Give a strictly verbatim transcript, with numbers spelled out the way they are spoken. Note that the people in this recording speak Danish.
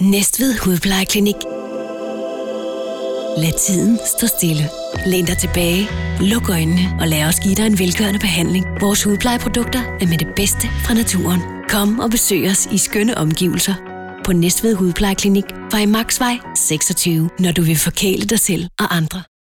Næstved Hudplejeklinik. Lad tiden stå stille. Læn dig tilbage, luk øjnene og lad os give dig en velgørende behandling. Vores hudplejeprodukter er med det bedste fra naturen. Kom og besøg os i skønne omgivelser på Næstved Hudplejeklinik, Farimagsvej seksogtyve, når du vil forkæle dig selv og andre.